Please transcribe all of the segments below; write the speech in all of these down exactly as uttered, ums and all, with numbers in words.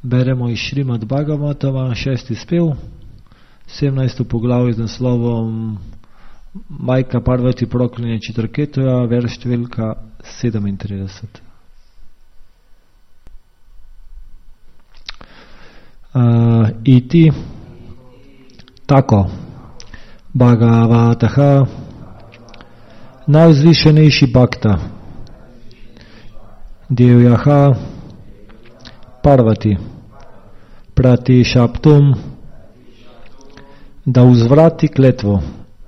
Beremo iz Šrimad Bhagavatama, šesti spev, sedemnajsto poglavje z naslovom Majka Parvati proklinje Čitraketuja, verš številka sedemintrideset. Uh, iti tako Bhagavataha, najvzvišenejši bhakta, Devyaha Parvati, prati šaptum, da uzvrati kletvo,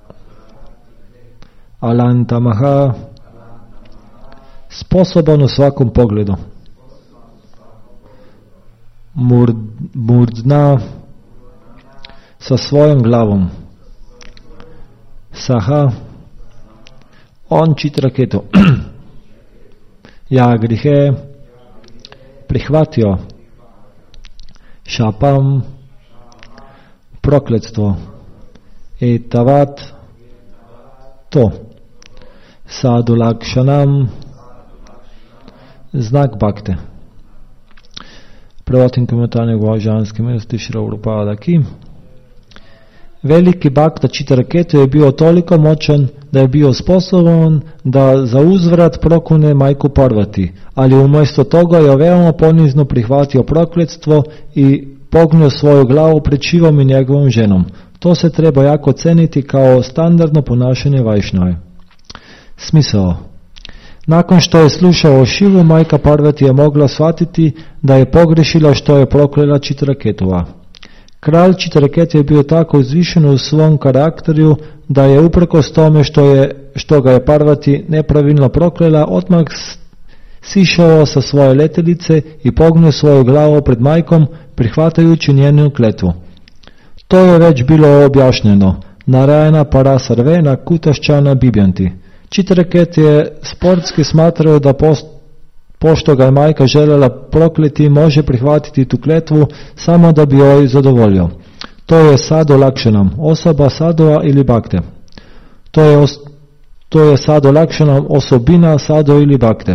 Alantamaha, sposoban u svakom pogledu, Murd, Murdna, sa svojom glavom, Saha, on Čitraketu, ja grihe prihvatio, šapam prokletstvo, etavat to, sadu lakšanam znak bhakte. Prevod in komentar njegove žanske milosti Šrila Prabhupada ki. Veliki bhakta Čitraketu je bio toliko moćan da je bio sposoban da za uzvrat prokune majku Parvati, ali umjesto toga je veoma ponizno prihvatio prokletstvo i pognio svoju glavu pred Šivom i njegovom ženom. To se treba jako ceniti kao standardno ponašanje Vajšnave. Smisao. Nakon što je slušao o Šivu, majka Parvati je mogla shvatiti da je pogrešila što je proklela Čitraketua. Kralj Čitraketu je bio tako uzvišen u svom karakteru da je uprkos tome što, je, što ga je Parvati nepravilno proklela, odmah sišao sa svoje letelice i pognio svoju glavu pred majkom, prihvatajući njenu kletvu. To je već bilo objašnjeno. Narayana Parasarvena Kutaščana Bibjanti. Čitraketu je sportski smatrao da post, pošto ga je majka željela prokleti, može prihvatiti tu kletvu samo da bi joj zadovoljio. To je sado lakšanam, osoba sadova ili bhakte. To je, os, to je sado lakšanam, osobina sado ili bhakte.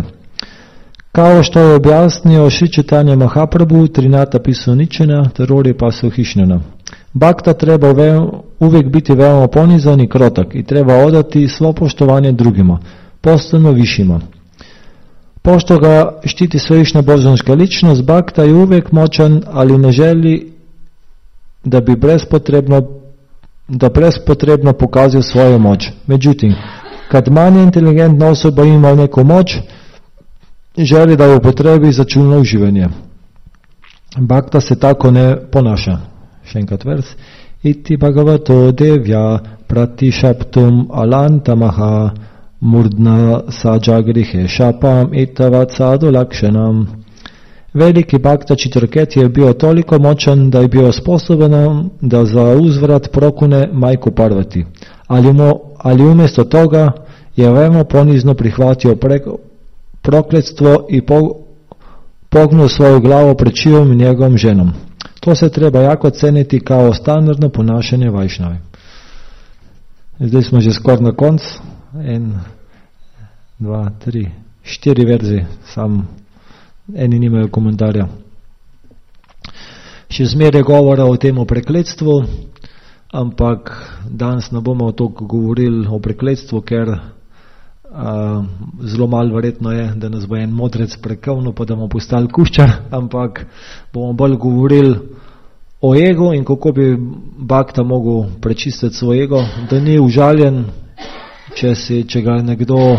Kao što je objasnio Šri Čitanja Mahaprabhu, Trinata Pisuničena, Terori Pasuhišnjana. Bhakta treba uvijek biti veoma ponizan i krotak i treba odati svo poštovanje drugima, posebno višima. Pošto ga štiti svevišnja božanska ličnost, bhakta je uvijek moćan, ali ne želi da bi bespotrebno, da bespotrebno pokazuje svoju moć. Međutim, kad manje inteligentna osoba ima neku moć, želi da ju upotrebi za čulno uživanje. Bhakta se tako ne ponaša. Šenkat vers. Iti Bhagavato devya pratišaptum alantamaha murdna sađagrihe šapam itavat sadu lakšanam. Veliki bhakta Čitraketu je bio toliko moćan da je bio sposoban da za uzvrat prokune majku Parvati, ali, mu, ali umjesto toga je veoma ponizno prihvatio preko, prokletstvo i po, pognuo svoju glavu pred Šivom i njegovom ženom. To se treba jako ceniti kao standardno ponašanje Vajšnave. Zdaj smo že skoro na koncu. En, dva, tri, štiri verzije, sam eni nimajo komentarja. Še zmeraj govora o tem o prekletstvu, ampak danes ne bomo toliko govorili o prekletstvu, ker uh, zelo malo verjetno je, da nas bo en modrec prekavno, pa da bomo postali kuščar, ampak bomo bolj govorili o ego in kako bi bhakta mogel prečistiti svoj ego, da ni užaljen, če, si, če ga nekdo uh,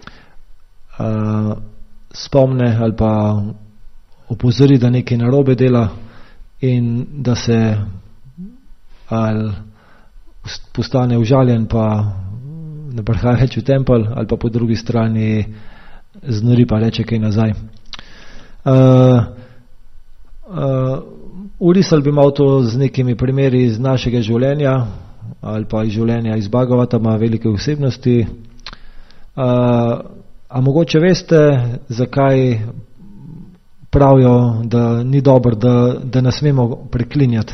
spomne ali pa opozori, da nekaj narobe dela in da se ali postane užaljen, pa ne prihaja več v tempelj, ali pa po drugi strani znori pa reče kaj nazaj. Uh, uh, Urisal bi mal to z nekimi primeri iz našega življenja ali pa iz življenja iz Bhagavatama, velike osebnosti. Uh, a mogoče veste, zakaj pravijo, da ni dobro, da, da ne smemo preklinjati?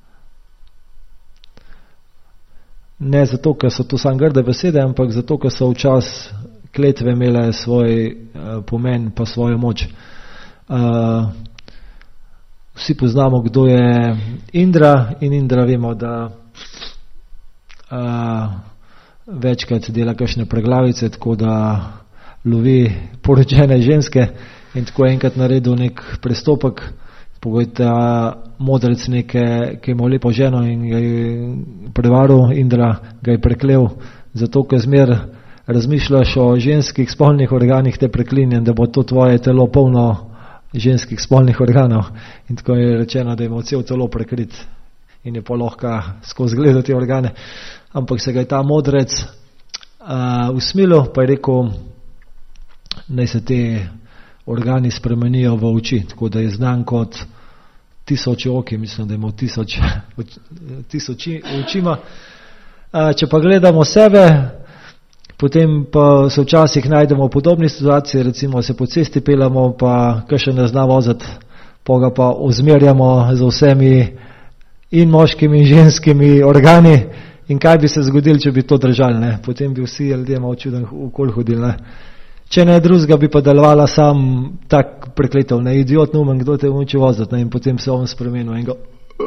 Ne zato, ker so to samo grde besede, ampak zato, ker so včas kletve imele svoj uh, pomen pa svojo moč. Uh, vsi poznamo, kdo je Indra, in Indra vemo, da uh, večkrat dela kakšne preglavice, tako da lovi poročene ženske in tako enkrat naredil nek prestopek, pogojte modrec neke, ki je imel lepo ženo in ga je prevaril, Indra ga je preklel, zato ker zmer razmišljaš o ženskih spolnih organih, te preklinjen, da bo to tvoje telo polno ženskih spolnih organov. In tako je rečeno, da je imel cel telo prekrit in je pa lahko skozi gledati organe. Ampak se ga je ta modrec uh, usmilil, pa je rekel, naj se te organi spremenijo v oči, tako da je znan kot tisoč oki, mislim, da je imel tisoč, tisoč očima. Uh, če pa gledamo sebe, potem pa se včasih najdemo v podobni situaciji, recimo se po cesti pelamo, pa kakšen ne zna voziti, pa ga pa ozmerjamo z vsemi in moškimi in ženskimi organi in kaj bi se zgodilo, če bi to držali, ne? Potem bi vsi ljudje malo čuden okoli hodili, ne? Če ne drugega bi pa delovala sam tak prekletev, ne, idiot neumen, kdo te uči voziti, ne, in potem se on spremenil in ga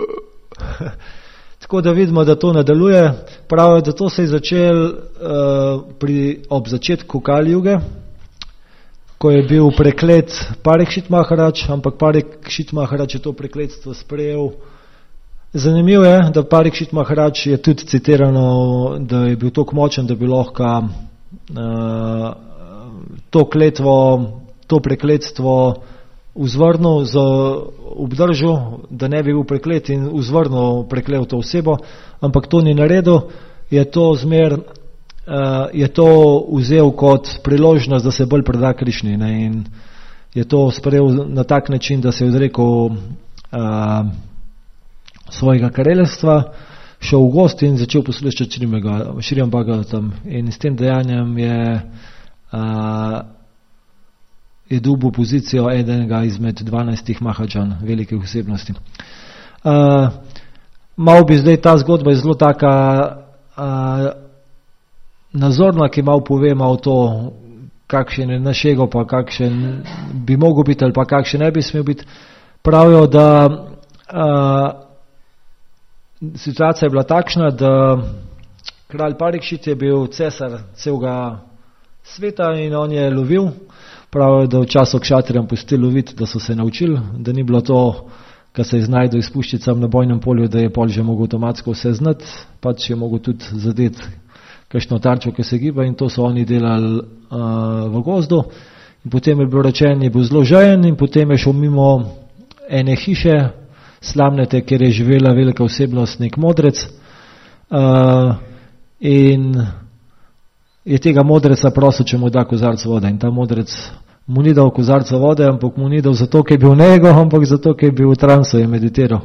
tako da vidimo, da to nadaljuje. Pravijo, da to se je začel uh, pri, ob začetku Kali Juge, ko je bil preklet Parikšit Maharač, ampak Parikšit Maharač je to prekletstvo sprejel. Zanimivo je, da Parikšit Maharač je tudi citirano, da je bil toliko močen, da bi lahko uh, to kletvo, to prekletstvo vzvrnil, obdržal, da ne bi bil preklet in vzvrnil preklel to osebo, ampak to ni naredil, je to zmer, uh, je to vzel kot priložnost, da se bolj preda Krišni, ne, in je to sprejel na tak način, da se je odrekel uh, svojega kraljevstva, šel v gost in začel poslušati Šrijam Bhagavatam in s tem dejanjem je uh, je dobil pozicijo enega izmed dvanajstih Mahadžan, velikih osebnosti. Uh, malo bi zdaj ta zgodba je zelo taka uh, nazorna, ki malo pove malo to, kakšen je naš ego, pa kakšen bi mogel biti ali pa kakšen ne bi smel biti. Pravijo, da uh, situacija je bila takšna, da kralj Parikšit je bil cesar celega sveta in on je lovil. Pravijo, da v času kšatrijem pustili loviti, da so se naučili, da ni bilo to, kad se je znajdel izpuščicam na bojnem polju, da je pol že mogel avtomatsko vse znati, pač je mogel tudi zadeti kakšno tarčo, ki se giba in to so oni delali uh, v gozdu. In potem je bil rečen, je bil zelo žejen in potem je šel mimo ene hiše slamnete, kjer je živela velika osebnost, nek modrec uh, in je tega modreca prosil, če mu da kozarc vode. In ta modrec mu ni dal kozarca vode, ampak mu ni dal zato, ker je bil nego, ampak zato, ker je bil v transu in meditiral.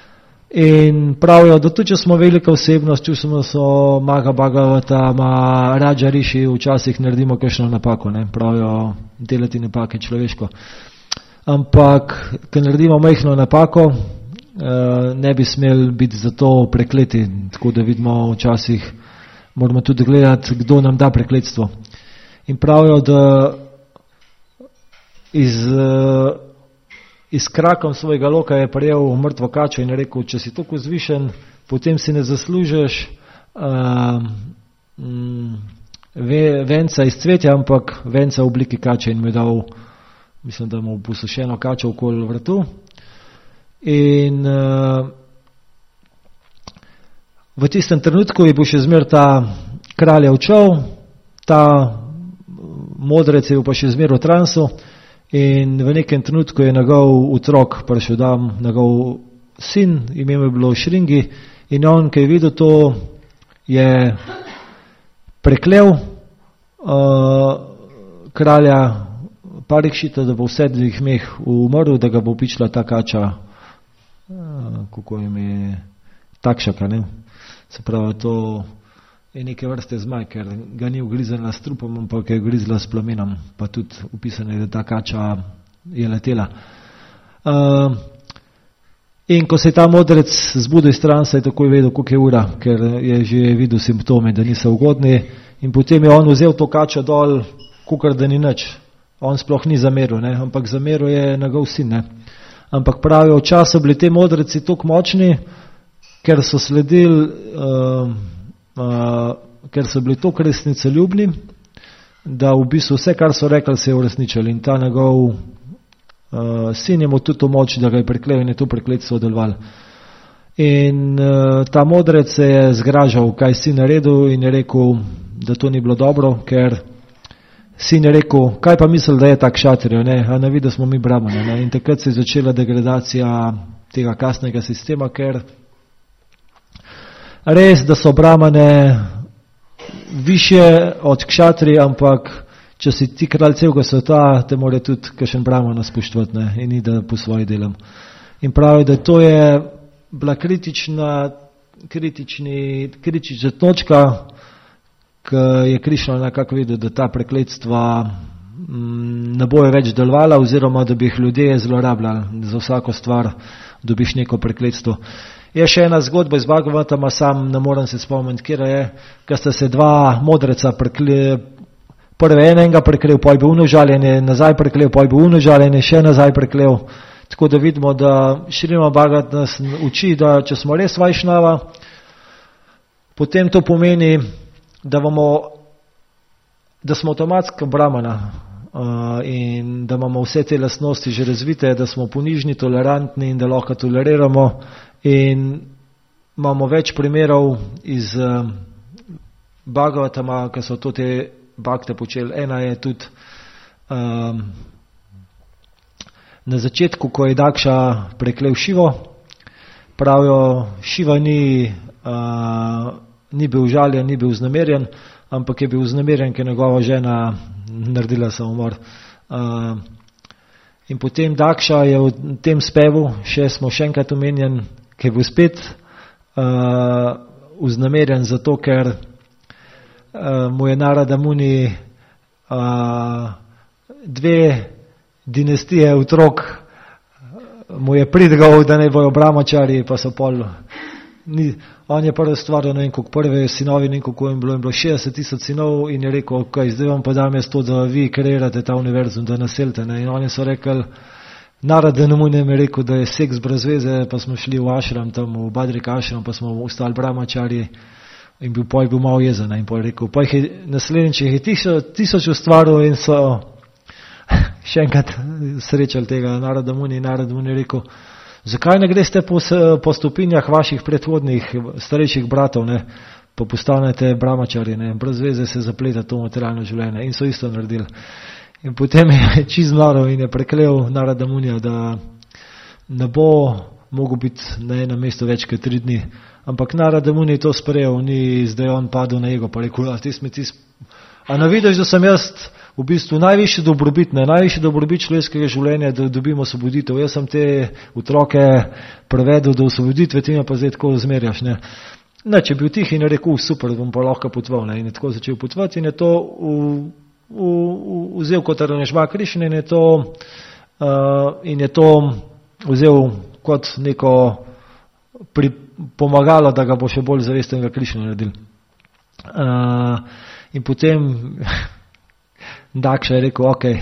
In pravijo, da tudi, če smo velika osebnost, če smo so Maha Bhagavata, ma Raja Rishi, včasih naredimo kakšno napako, ne? Pravijo, delati napake človeško. Ampak, ker naredimo majhno napako, ne bi smeli biti zato prekleti, tako da vidimo včasih, moramo tudi gledati, kdo nam da prekletstvo. In pravijo, da iz, iz krakom svojega loka je prijel mrtvo kačo in je rekel, če si toliko zvišen, potem si ne zaslužiš uh, ve, venca iz cvetja, ampak venca v obliki kače in mu je dal, mislim, da mu posušeno kačo okoli vratu. In uh, v tistem trenutku je bil še zmer ta kralj odšel, ta modrec je bil pa še zmer v transu in v nekem trenutku je njegov otrok prišel dam, njegov sin, ime je bilo Šringi in on, ki je videl to, je preklel uh, kralja Parikšita, da bo v sedmih dneh umrl, da ga bo pičila ta kača, uh, kako je takšaka, ne? Se pravi, to je neke vrste zmaj, ker ga ni ugrizala s trupom, ampak je ugrizala s plamenom, pa tudi upisano je, da ta kača je letela. Uh, in ko se je ta modrec zbudil iz transa, je takoj vedel, koliko je ura, ker je že videl simptome, da niso ugodni in potem je on vzel to kačo dol, kukor da ni nič. On sploh ni zameril, ne? Ampak zameril je njegov sin, ne? Ampak pravijo, včasih so bili te modreci tako močni, ker so sledili, uh, uh, ker so bili tako resnicoljubni, da v bistvu vse, kar so rekli, se je uresničili. In ta njegov uh, sin je mu tudi to moč, da ga je preklel in je to prekletstvo deloval. In uh, ta modrec se je zgražal, kaj si naredil, in je rekel, da to ni bilo dobro, ker sin je rekel, kaj pa misli, da je tak šatrijo, ne, a ne vidi, da smo mi brahmani, ne, in takrat se je začela degradacija tega kasnega sistema, ker res, da so brahmane više od kšatri, ampak če si ti kralj celega sveta, te mora tudi kakšen brahmana spoštovati, ne, in ni da po svoji delam. In pravi, da to je bila kritična, kritični, kritična točka, ki je Krišna nekako videl, da ta prekletstva ne bojo več delovala, oziroma da bi jih ljudje zlorabljali. Za vsako stvar dobiš neko prekletstvo. Je še ena zgodba iz Bhagavatama, sam ne morem se spomniti, kjer je, ker sta se dva modreca prekle, prve enega preklel, poj bi unožaljen, nazaj preklel, poj bi unožaljen, še nazaj preklel. Tako da vidimo, da Šrimad Bhagavat nas uči, da če smo res Vajšnava, potem to pomeni, da, bomo, da smo avtomatsko brahmana uh, in da imamo vse te lastnosti že razvite, da smo ponižni, tolerantni in da lahko toleriramo, in imamo več primerov iz uh, Bhagavatama, ki so to te bakte počeli. Ena je tudi um, na začetku, ko je Dakša preklel Šivo, pravijo, Šiva ni uh, ni bil žaljen, ni bil vznemirjen, ampak je bil vznemirjen, ker njegova žena naredila samomor. Uh, in potem Dakša je v tem spevu, še smo še enkrat omenjen, ki je bil spet uh, vznemirjen zato, ker uh, mu je Narada Muni uh, dve dinastije otrok mu je pridgal, da ne bojo brahmačari, pa so pol. Ni, on je prvi stvaril, ne vem, koliko prve sinovi, ne vem, koliko je bilo, in bilo šestdeset tisoč sinov, in je rekel, ok, zdaj vam pa dam jaz to, da vi kreirate ta univerzum, da naselite. Ne? In oni so rekli, Narada Muni je rekel, da je seks brez veze, pa smo šli v ašram, tam v Badrik ašram, pa smo ostali brahmačari, in bil poj bil malo jezen. In poj rekel, poj je naslednjič je tisoč, tisoč ustvaril, in so še enkrat srečali tega Narada Muni, in Narada Muni je rekel, zakaj ne greste po, po stopinjah vaših predhodnih starejših bratov, ne, pa postanete brahmačari, ne, brez veze se zapleta to materialno življenje, in so isto naredili. In potem je čisto noro in je preklel Narada Munija, da ne bo mogel biti na enem mestu več kot tri dni. Ampak Narada Muni je to sprejel, ni zdaj on padel na ego, pa rekel, a ti smo ti, a ne vidiš, da sem jaz v bistvu najvišji dobrobit, ne, najvišji dobrobit človeškega življenja, da dobimo osvoboditev. Jaz sem te otroke prevedel do osvoboditve, ti me pa zdaj tako zmerjaš. Ne. Ne, če bi bil tih in je rekel, super, bom pa lahko potoval. Ne. In je tako začel potovati in je to v, v, v, vzel kot Aranešma Krišne in je to, uh, in je to vzel kot neko pri, pomagalo, da ga bo še bolj zavestenega Krišne naredil. Uh, in potem Dakša je rekel, ok,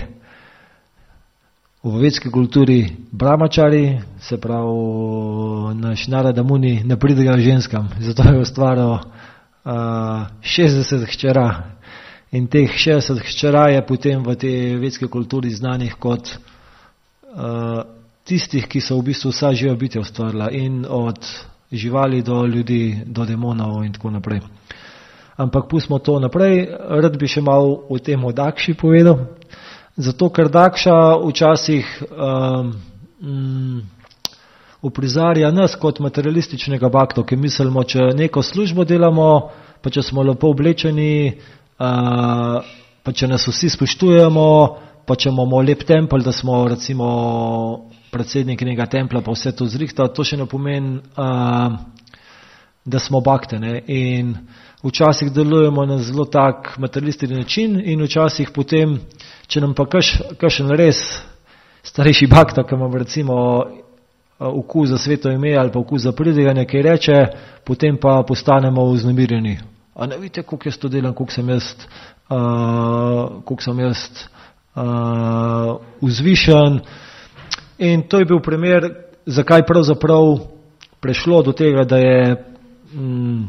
v vedski kulturi brahmačari, se pravi naš Narada Muni, ne pridejo ženskam, zato je ustvaril uh, šestdeset hčera in teh šestdeset hčera je potem v tej vedski kulturi znanih kot uh, tistih, ki so v bistvu vsa živa bitja ustvarila, in od živali do ljudi, do demonov in tako naprej. Ampak pustimo to naprej, rad bi še malo o tem o Dakši povedal, zato ker Dakša včasih um, um, uprizarja nas kot materialističnega bakta, ki mislimo, če neko službo delamo, pa če smo lepo oblečeni, uh, pa če nas vsi spoštujemo, pa če imamo lep tempelj, da smo recimo predsednik nekega templja, pa vse to zrihta, to še ne pomeni, uh, da smo bakte. Ne? In včasih delujemo na zelo tak materialistični način in včasih potem, če nam pa kakšen res starejši bakta, ki imam recimo okus za sveto ime ali pa okus za pridiganje, kaj reče, potem pa postanemo vznemirjeni. A ne vidite, koliko jaz to delam, koliko sem jaz, uh, koliko sem jaz uh, vzvišen. In to je bil primer, zakaj pravzaprav prešlo do tega, da je, mm,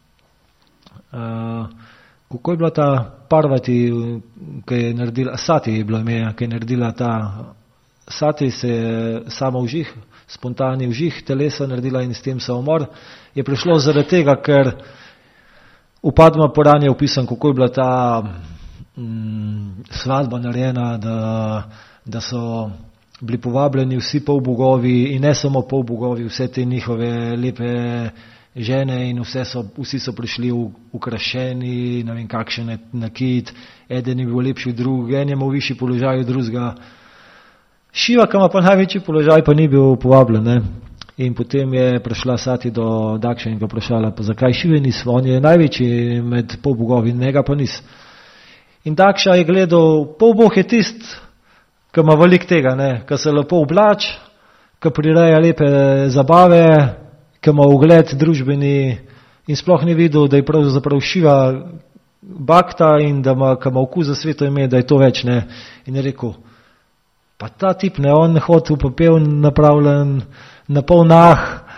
uh, kako je bila ta Parvati, ki je naredila, Sati je bilo ime, ki je naredila ta, Sati se je sama vžih, spontani vžih telesa naredila in s tem samomor, je prišlo zaradi tega, ker v Padma Purani je opisan, kako je bila ta mm, svadba narejena, da, da so bili povabljeni vsi polbogovi in ne samo polbogovi, vse te njihove lepe žene in vse so, vsi so prišli ukrašeni, ne vem kakšen nakit, eden je bil lepši od drugega, en je imel višji položaj od drugega. Šiva, ki ima pa največji položaj, pa ni bil povabljen. Ne? In potem je prišla Sati do Dakše in ga vprašala, pa zakaj Šive nis, on je največji med polbogovi, njega pa nis. In Dakša je gledal, polbog je tist, ki ima velik tega, ne? Ki se lepo oblač, ki prireja lepe zabave, ki ima ugled družbeni in sploh ni videl, da je pravzaprav Šiva bakta in da ima, ki ima okus za sveto ime, da je to več. Ne? In je rekel, pa ta tip, ne, on hod v popel napravljen, na pol nah,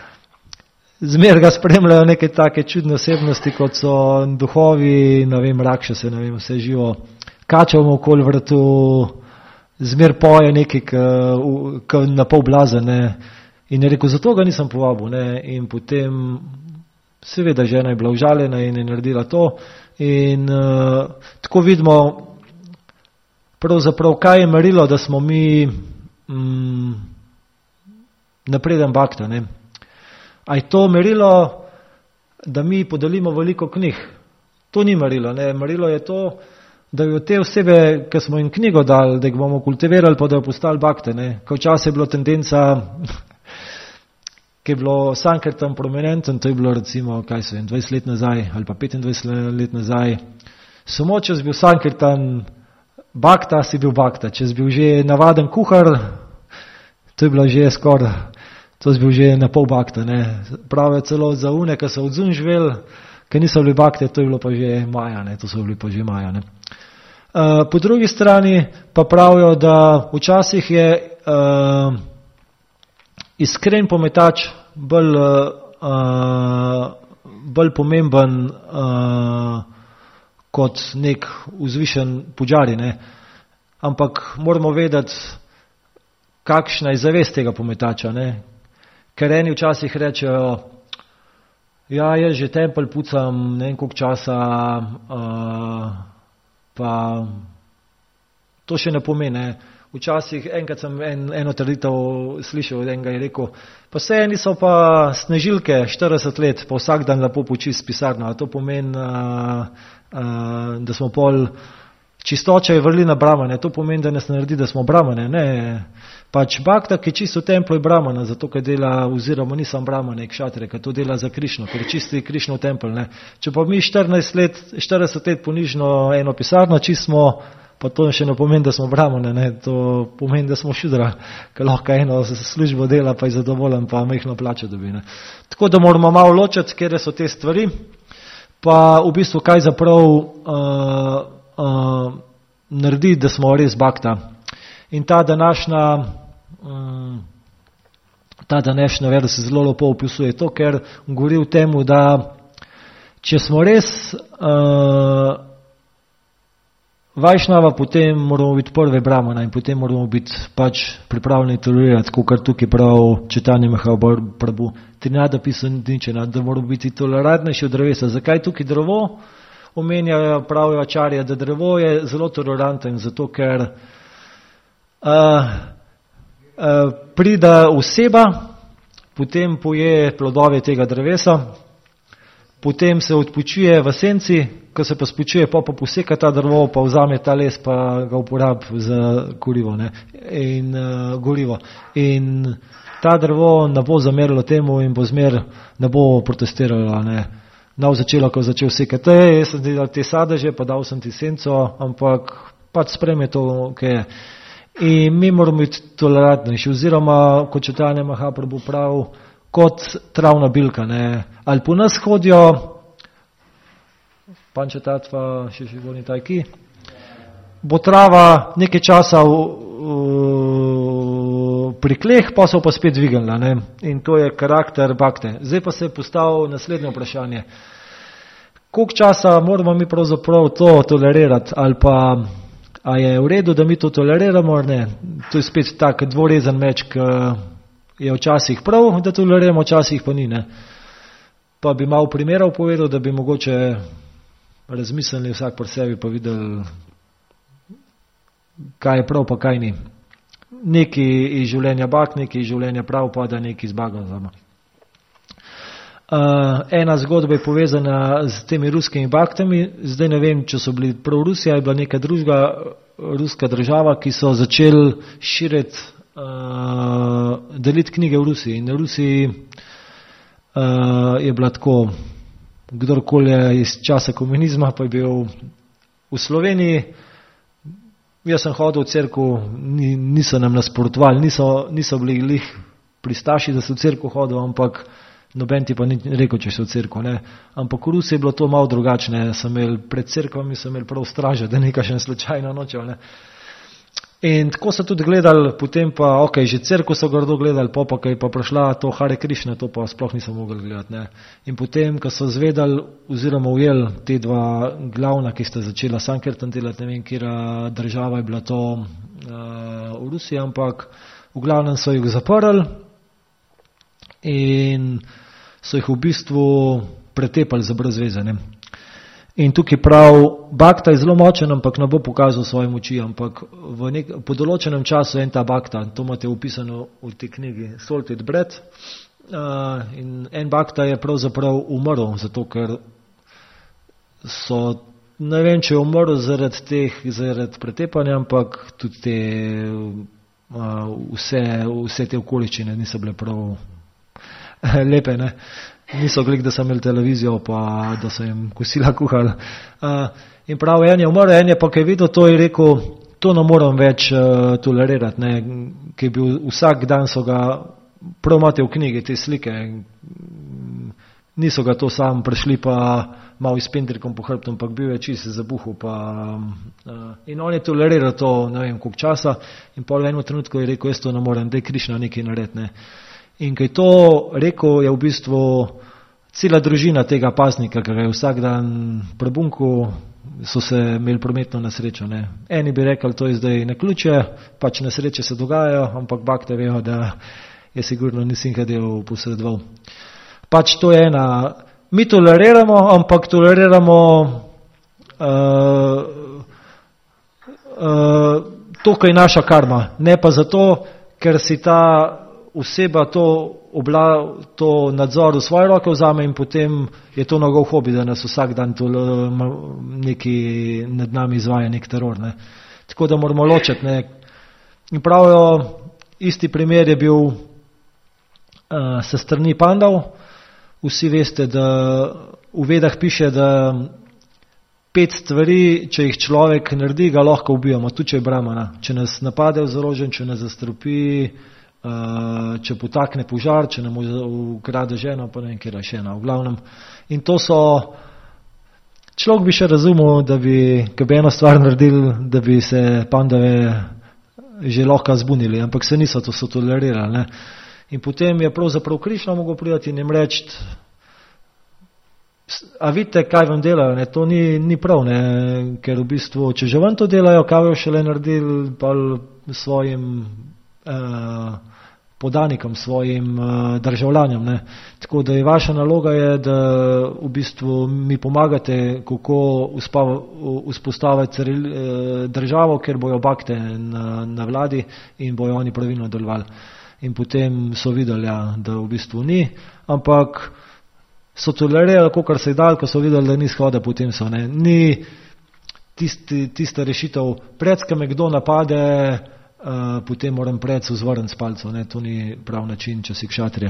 zmer ga spremljajo neke take čudne osebnosti, kot so duhovi, ne vem, rakšase, ne vem, vse živo, kačamo okoli vrtu, zmer poje nekaj, ki na pol blazen, ne, in je rekel, zato ga nisem povabil, ne, in potem, seveda, žena je bila užaljena in je naredila to, in uh, tako vidimo, pravzaprav, kaj je merilo, da smo mi mm, napreden bakta, ne? A je to merilo, da mi podelimo veliko knjig? To ni merilo, ne? Merilo je to, da bi od te osebe, ki smo jim knjigo dali, da jih bomo kultivirali, pa da jo postali bakte, ne? Ko včasih je bilo tendenca, ki je bilo Sankirtan prominenten, to je bilo recimo, kaj so, dvajset let nazaj ali pa petindvajset let nazaj, samo če si bil Sankirtan bakta, si bil bakta. Če si bil že navaden kuhar, to je bilo že skoraj, to si bil že na pol bakta. Ne. Pravijo celo za une, ki so odzun živeli, ki niso bili bakte, to je bilo pa že maja, ne. To so bili pa že maja. Ne. Uh, po drugi strani pa pravijo, da včasih je uh, iskren pometač bolj, uh, bolj pomemben uh, kot nek vzvišen puđari, ne. Ampak moramo vedeti, kakšna je zavest tega pometača, ne. Ker eni včasih rečejo, ja, jaz že tempelj pucam ne vem koliko časa, uh, pa to še ne pomeni. Včasih, enkrat sem en, eno trditev slišal, enega je rekel, pa vse eni so pa snežilke štirideset let, pa vsak dan lepo počist pisarno. To pomeni, uh, uh, da smo pol čistoča je vrlina bramane. To pomeni, da nas naredi, da smo bramane. Ne, pač bakta, ki čisto v templu je bramana, zato ker dela, oziroma nisem bramane, kšatre, ker to dela za Krišno, ker čisti Krišno tempel. Ne. Če pa mi štirinajst let, štirideset let ponižno eno pisarno čistimo, pa to še ne pomeni, da smo bramane, ne. To pomeni, da smo šudra, ker lahko eno službo dela, pa je zadovoljen, pa majhno plačo dobi. Ne. Tako da moramo malo ločiti, kjer so te stvari, pa v bistvu kaj zaprav uh, uh, naredi, da smo res bakta. In ta današnja, um, ta današnja vera se zelo lepo opisuje to, ker govori o temu, da če smo res uh, Vajšnava, potem moramo biti prve bramana in potem moramo biti pač pripravljeni tolerirati, kot tukaj prav čitanje Mahabhar Prabhu. Trinada pisaničena, da moramo biti tolerantnejši od drevesa. Zakaj tukaj drevo? Omenjajo pravijo ačarje, da drevo je zelo toleranten, zato ker uh, uh, pride oseba, potem poje plodove tega drevesa, potem se odpočuje v senci, ko se pa spočuje, pa pa poseka ta drvo, pa vzame ta les, pa ga uporabi za kurivo, ne, in uh, gorivo. In ta drvo ne bo zamerilo temu in bo zmer ne bo protestiralo, ne. Nav začelo, ko začel sekati, jaz sem delal te sadeže, pa dal sem ti senco, ampak pač spreme to, kaj je. In mi moramo biti tolerantnejši, oziroma, kot čitanje Mahaprabhu prav, kot travna bilka, ne. Ali po nas hodijo Pančatatva, še še bolni tajki, bo trava nekaj časa uh, pri tleh, pa so pa spet dvignila, ne. In to je karakter bakte. Zdaj pa se je postavil naslednje vprašanje. Koliko časa moramo mi pravzaprav to tolerirati, ali pa a je v redu, da mi to toleriramo, ali ne? To je spet tak dvorezen meč, ki je včasih prav, da toleriramo, včasih pa ni, ne. Pa bi malo primerov povedal, da bi mogoče razmislili vsak pri sebi, pa videli, kaj je prav, pa kaj ni. Neki iz življenja bak, neki iz življenja prav, pa da neki iz bagazama. Uh, ena zgodba je povezana z temi ruskimi baktami, zdaj ne vem, če so bili prav Rusija, je bila neka druga ruska država, ki so začeli širiti, uh, deliti knjige v Rusiji. In v Rusiji uh, je bila tako, kdorkoli je iz časa komunizma, pa je bil v Sloveniji. Jaz sem hodil v cerkev, ni, niso nam nasprotovali, niso, niso bili lih pristaši, da so v cerkev hodil, ampak noben ti pa ni rekel, če se v cerkev, ne. Ampak v Rusiji je bilo to malo drugačne. Sem imel pred cerkvami, sem imel prav straže, da nekaj še slučajno nočev, ne. In tako so tudi gledali, potem pa, ok, že cerkev so grdo gledali, pa pa, kaj pa prišla to Hare Krišna, to pa sploh niso mogli gledati, ne. In potem, ko so zvedali oziroma ujeli te dva glavna, ki sta začela Sankirtan delati, ne vem, kjera država je bila to uh, v Rusiji, ampak v glavnem so jih zaprli in so jih v bistvu pretepali za brez veze, ne. In tukaj prav, bakta je zelo močen, ampak ne bo pokazal svoje moči, ampak v nek, po določenem času en ta bakta, to imate upisano v tej knjigi Salted Bread, uh, in en bakta je pravzaprav umrl, zato ker so, ne vem, če je umrl zaradi teh, zaradi pretepanja, ampak tudi te, uh, vse, vse te okoličine niso bile prav lepe, ne. Niso glik, da so imeli televizijo, pa da so jim kosila kuhali. Uh, in prav, en je umrl, en je pa, ki je videl to, je rekel, to ne moram več uh, tolerirati, ne, ki je bil vsak dan so ga, prav imate v knjigi te slike, niso ga to sam prišli pa malo iz pendrikom po hrbtu, ampak bil je čist zabuhal, pa uh, in on je toleriral to, ne vem, koliko časa, in pol v enem trenutku je rekel, jaz to ne morem, da je Krišna nekaj narediti, ne. In kaj to rekel, je v bistvu cela družina tega pasnika, ki ga je vsak dan prebunkal, so se imeli prometno nesrečo, ne. Eni bi rekli, to je zdaj naključje, pač nesreče se dogajajo, ampak bakte vejo, da je sigurno nisinka del posredoval. Pač to je ena, mi toleriramo, ampak toleriramo uh, uh, to, kaj je naša karma, ne pa zato, ker si ta oseba to, obla, to nadzor v svoje roke vzame in potem je to njegov hobi, da nas vsak dan to neki nad nami izvaja nek teror, ne. Tako da moramo ločiti, ne. In pravijo, isti primer je bil uh, se strani pandov. Vsi veste, da v Vedah piše, da pet stvari, če jih človek naredi, ga lahko ubijamo, tudi če je brahmana. Če nas napade z orožjem, če nas zastrupi, Uh, če potakne požar, če nam ukrade ženo, pa ne vem, kjer je žena, v glavnem. In to so, človek bi še razumel, da bi, ko bi eno stvar naredili, da bi se pandave že lahko zbunili, ampak se niso, to so tolerirali, ne. In potem je pravzaprav Krišna mogel priti in jim reči, a vidite, kaj vam delajo, ne, to ni, ni prav, ne, ker v bistvu, če že vam to delajo, kaj jo šele naredili pa svojim uh, podanikom, svojim uh, državljanjem, ne. Tako da je vaša naloga je, da v bistvu mi pomagate, kako vzpostaviti državo, ker bojo bakte na, na vladi in bojo oni pravilno delovali. In potem so videli, ja, da v bistvu ni, ampak so tolerirali, kakor se je dal, ko so videli, da ni shoda, potem so, ne. Ni tisti, tista rešitev, predska me kdo napade, Uh, potem moram pred vzvrniti s palco, ne, to ni prav način, če si kšatrija.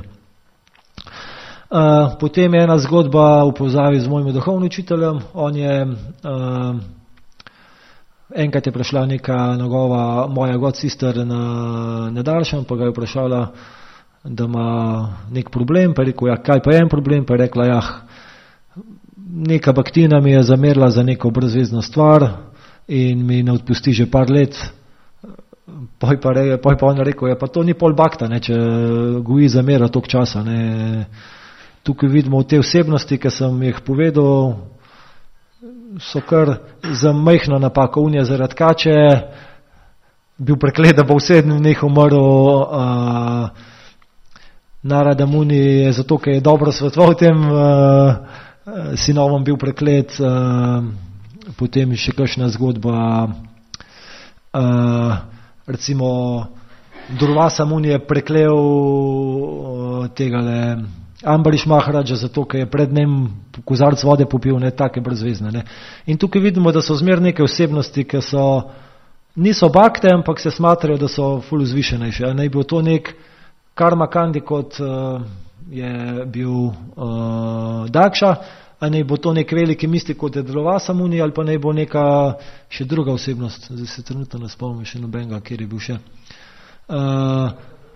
Uh, potem je ena zgodba v povezavi z mojim duhovnim učiteljem, on je, uh, enkrat je prišla neka njegova, moja god sister na, na Daršan, pa ga je vprašala, da ima nek problem, pa je rekel, ja, kaj pa je en problem, pa je rekla, jah, neka baktina mi je zamerila za neko brezvezno stvar in mi ne odpusti že par let. poj pa, re, poj pa on rekel, ja, pa to ni pol bakta, ne, če goji zamera toliko časa. Ne. Tukaj vidimo te osebnosti, ki sem jih povedal, so kar za majhno napako. Unija zaradi kače bil preklet, da bo v sedmih dneh umrl. Uh, Narada Muni je zato, ker je dobro svetoval tem uh, sinovom bil preklet. Uh, potem še kakšna zgodba, uh, recimo Durvasa Muni je preklel uh, tegale Ambariš Maharađa zato, ker je pred njem kozarc vode popil, ne, take brezvezne. Ne. In tukaj vidimo, da so zmer neke osebnosti, ki so, niso bakte, ampak se smatrajo, da so ful vzvišenejše. Ne bi bil to nek Karma Kandi, kot uh, je bil uh, Dakša, a ne bo to nek veliki mistik, kot je Durvasa Muni, ali pa ne bo neka še druga osebnost. Zdaj se trenutno ne spomnim še nobenega, kjer je bil še. Uh,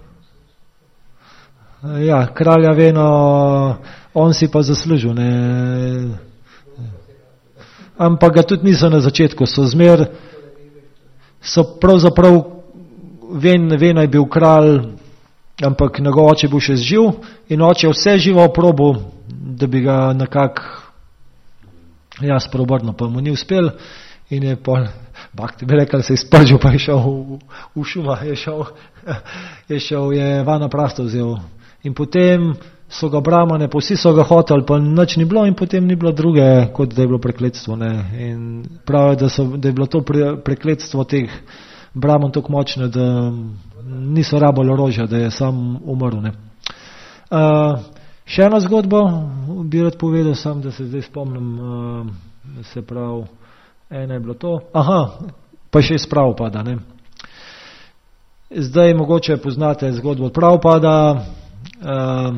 Ja, kralja Veno, on si pa zaslužil, ne. Ampak ga tudi niso na začetku, so zmer, so pravzaprav, Ven, Veno je bil kralj, ampak njegov oče bil še živ in oče je vse živo probo, da bi ga nekako, ja, spreobrnil, pa mu ni uspel in je pol, bak, ti bi rekel, se je spržil, pa je šel v, v šuma, je šel, je šel, je vana prasto vzel. In potem so ga bramane, pa vsi so ga hoteli, pa nič ni bilo in potem ni bilo druge, kot da je bilo prekletstvo. Ne. In pravijo, da, so, da je bilo to pre, prekletstvo teh braman tako močno, da niso rabili orožja, da je sam umrl. Ne. Uh, še eno zgodbo bi rad povedal, sam da se zdaj spomnim, uh, se pravi, ena je bilo to, aha, pa še iz Prabhupada. Ne. Zdaj mogoče poznate zgodbo od Prabhupada. Uh,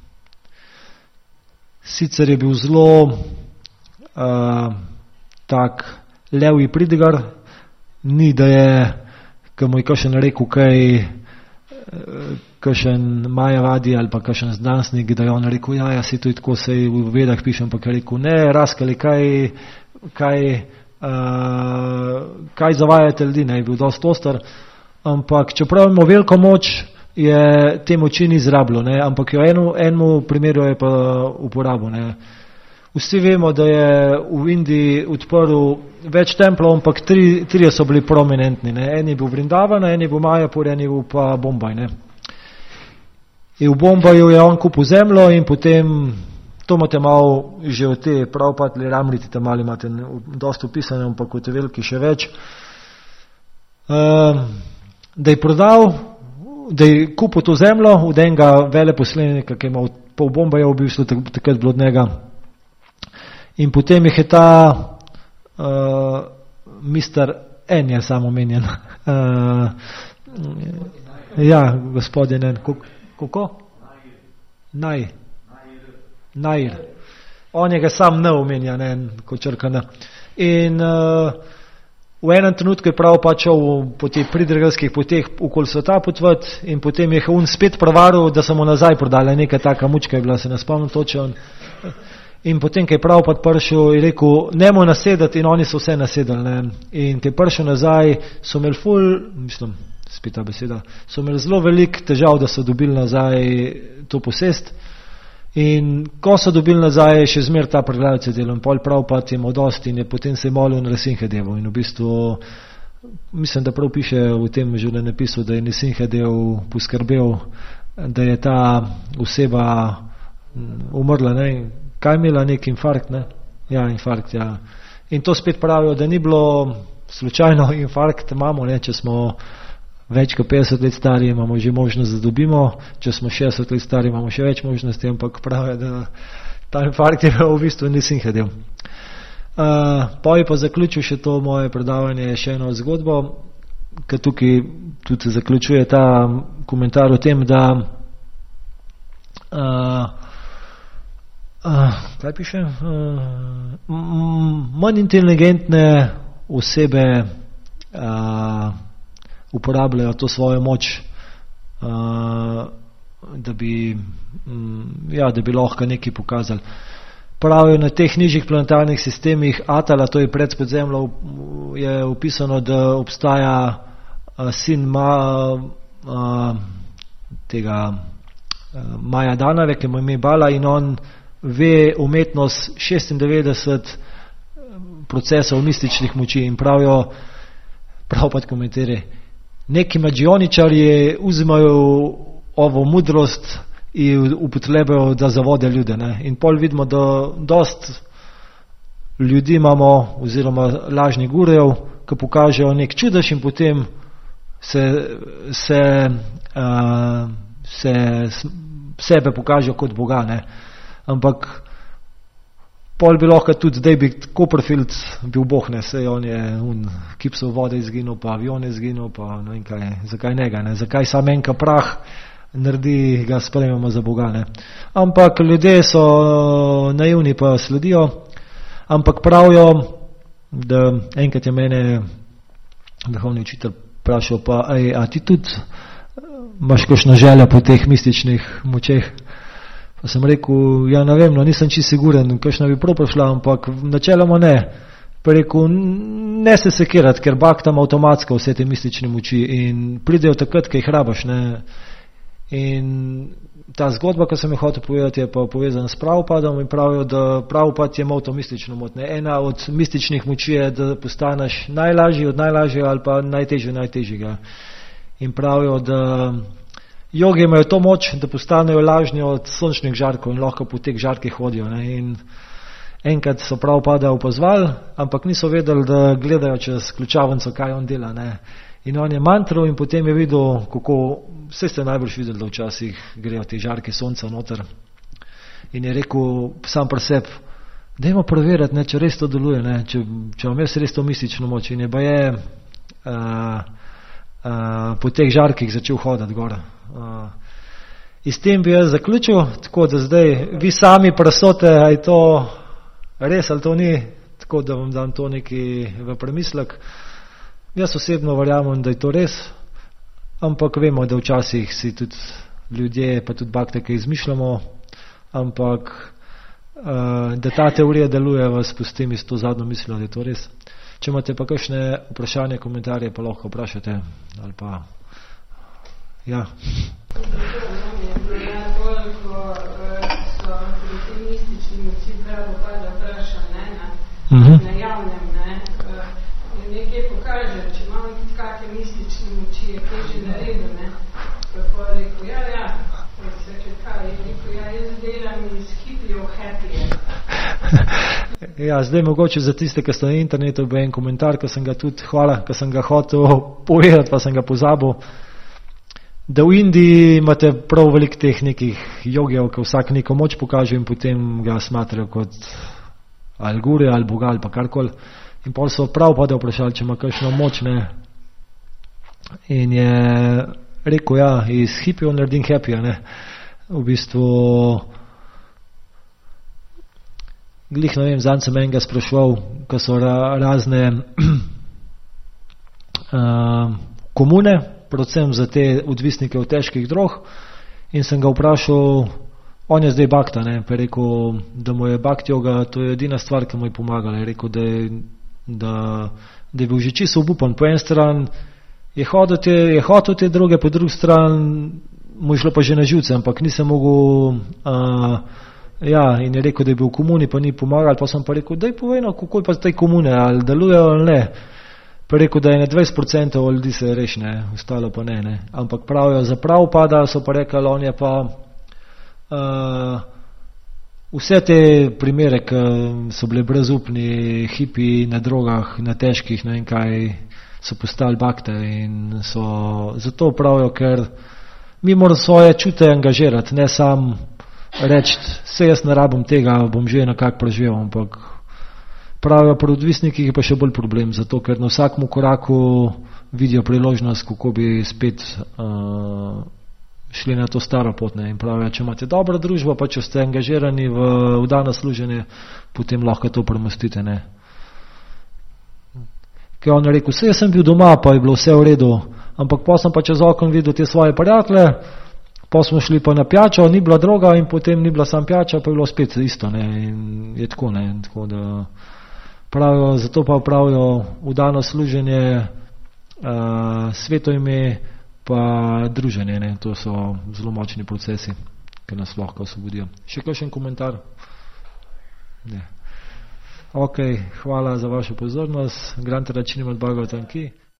sicer je bil zelo uh, tak levi pridigar, ni da je, ko mu je kakšen rekel kaj, kakšen Majavadi ali pa kakšen znansnik, da je on rekel, ja, ja, si to tako se v vedah pišem, pa je rekel, ne, raskali, kaj, kaj, uh, kaj zavajate ljudi, ne, je bil dosti ostar, ampak čeprav ima veliko moč, je te moči ni izrabilo, ne, ampak jo eno, enemu primeru je pa uporabil. Ne. Vsi vemo, da je v Indiji odprl več templov, ampak tri, tri so bili prominentni. Ne. En je bil Vrindavana, en je bil Majapur, en je bil pa Bombaj. Ne. In v Bombaju je on kupil zemljo in potem, to imate malo že v te Prabhupatli Ramriti, tam ali imate dosta upisane, ampak v te veliki še več, uh, da je prodal, da je kupil to zemljo od enega veleposlenika, ki je imel pol Bombaju v bistvu takrat bilo od njega. In potem je ta uh, mister N je samo omenjen. Uh, ja, gospodin N. Kako? Naj. Najr. On je ga sam ne omenja, ne, ko črka ne. In uh, v enem trenutku je prav pa šel po teh pridigarskih poteh okoli sveta potvati in potem je on spet prevaril, da so mu nazaj prodali, neka taka mučka je bila, se ne spomnim točno. In potem, ko je prav pa prišel, je rekel, ne mu nasedati in oni so vse nasedali. Ne. In ko je prišel nazaj, so imeli ful, mislim, spet ta beseda, so imeli zelo velik težav, da so dobili nazaj to posest. In ko so dobili nazaj, je še zmer ta pregledalce delal in pol prav pa je imel dosti in je potem se je molil na Nrsimhadevu in v bistvu, mislim, da prav piše v tem življenjepisu, da je Nrsimhadev poskrbel, da je ta oseba umrla, ne, kaj imela, nek infarkt, ne, ja, infarkt, ja. In to spet pravijo, da ni bilo slučajno infarkt, imamo, ne, če smo več kot petdeset let stari, imamo že možnost, da dobimo, če smo šestdeset let stari, imamo še več možnosti, ampak pravijo, da ta infarkt je v bistvu Nrsimhadev. Uh, pa je pa zaključil še to moje predavanje, še eno zgodbo, ki tukaj tudi zaključuje ta komentar o tem, da uh, uh, kaj piše? Uh, manj inteligentne osebe uh, uporabljajo to svojo moč, uh, da bi, um, ja, da bi lahko nekaj pokazali. Pravijo, na teh nižjih planetarnih sistemih Atala, to je pred pod zemljo, je opisano, da obstaja uh, sin ma, uh, tega uh, Maja Danove, ki mu ime Bala, in on ve umetnost šestindevetdeset procesov mističnih moči in pravijo, prav pa komentari, neki mađioničarji uzimajo ovo mudrost in upotrebljajo, da zavode ljude. Ne? In pol vidimo, da dost ljudi imamo, oziroma lažnih gurejev, ki pokažejo nek čudež in potem se, se, uh, se sebe pokažejo kot Boga. Ne? Ampak pol bi lahko tudi, da bi Copperfield bil Bog, ne, sej on je un, kipsov vode izginil, pa avion je izginil, pa ne vem kaj, zakaj njega, ne, zakaj sam enka prah naredi, ga sprejmemo za Boga, ne. Ampak ljudje so naivni, pa sledijo, ampak pravijo, da enkrat je mene duhovni učitelj vprašal, pa ej, a ti tudi imaš kakšno željo po teh mističnih močeh? Pa sem rekel, ja ne vem, no nisem čisto siguren, kakšna bi prav prišla, ampak načeloma ne. Pa rekel, ne se sekirati, ker baktam avtomatsko vse te mistične moči in pridejo takrat, kaj jih rabaš, ne. In ta zgodba, ki sem jo hotel povedati, je pa povezana s Prabhupadom in pravijo, da Prabhupad je imel to mistično moč. Ena od mističnih moči je, da postaneš najlažji od najlažjega ali pa najtežji od najtežjega. In pravijo, da jogi imajo to moč, da postanejo lažni od sončnih žarkov in lahko po teh žarkih hodijo. Ne? In enkrat so Prabhupada opazovali, ampak niso vedeli, da gledajo čez ključavnico, kaj on dela. Ne? In on je mantral in potem je videl, kako, vse ste najbolj videli, da včasih grejo te žarke sonca noter. In je rekel sam pri sebi, dajmo preveriti, ne, če res to deluje, ne, če, če vam jaz res to mistično moč. In je pa je uh, uh, po teh žarkih začel hoditi gor. Uh, in s tem bi jaz zaključil, tako da zdaj vi sami presote, a je to res ali to ni, tako da vam dam to nekaj v premislek. Jaz osebno verjamem, da je to res, ampak vemo, da včasih si tudi ljudje, pa tudi bakte, kaj izmišljamo, ampak uh, da ta teorija deluje, vas pustim iz to zadnjo mislijo, da je to res. Če imate pa kakšne vprašanje, komentarje, pa lahko vprašate, ali pa ja. Mhm. Nekaj pokaže, če imamo kakve mistične moči, je kaj že naredil, ne? Kako je rekel, ja, ja, se rekel, kaj je rekel, ja, jaz delam iz hipijev happy. Ja, zdaj mogoče za tiste, ki ste na internetu, bo en komentar, ki sem ga tudi, hvala, ki sem ga hotel povedati, pa sem ga pozabil, da v Indiji imate prav veliko teh nekih jogijev, ki vsak neko moč pokaže in potem ga smatrajo kot ali gure, ali boga, ali pa karkoli. In pol so prav pa da vprašali, če ima kakšno moč, ne. In je rekel, ja, iz hipijev naredim happy, ne. V bistvu glih, ne vem, zanj sem enega spraševal, ko so ra, razne uh, komune, predvsem za te odvisnike od težkih drog, in sem ga vprašal, on je zdaj bakta, ne, pa je rekel, da mu je bakt joga, to je edina stvar, ki mu je pomagala. Je rekel, da je, da, da je bil že čisto obupan. Po en stran je hodil te, je hotel te droge, po drugi stran mu je šlo pa že na živce, ampak nisem mogel, uh, ja, in je rekel, da je bil v komuni, pa ni pomagal, pa sem pa rekel, daj povej, no, kako je pa tej komune, ali deluje ali ne. Pa rekel, da je na dvajset procentov ljudi se reši, ne, ostalo pa ne, ne. Ampak pravijo, za Prabhupada so pa rekli, on je pa uh, vse te primere, ki so bile brezupni, hipi na drogah, na težkih, ne vem kaj, so postali bakte in so, zato pravijo, ker mi moramo svoje čute angažirati, ne sam reči, se jaz ne rabim tega, bom že nekako preživel, ampak pravijo pri odvisnikih je pa še bolj problem, zato ker na vsakem koraku vidijo priložnost, kako bi spet uh, šli na to staro pot, ne. In pravijo, če imate dobro družbo, pa če ste angažirani v vdano služenje, potem lahko to premostite, ne. Ker on je rekel, se jaz sem bil doma, pa je bilo vse v redu, ampak pa sem pa čez okon videl te svoje prijatelje, pa smo šli pa na pijačo, ni bila droga in potem ni bila sam pijača, pa je bilo spet isto, ne. In je tako, ne, tako da pravijo, zato pa pravijo vdano služenje uh, sveto ime pa druženje, ne? To so zelo močni procesi, ki nas lahko osvobodijo. Še kakšen komentar? Ne. Ok, hvala za vašo pozornost. Grante račinimo od Bhagavatam ki.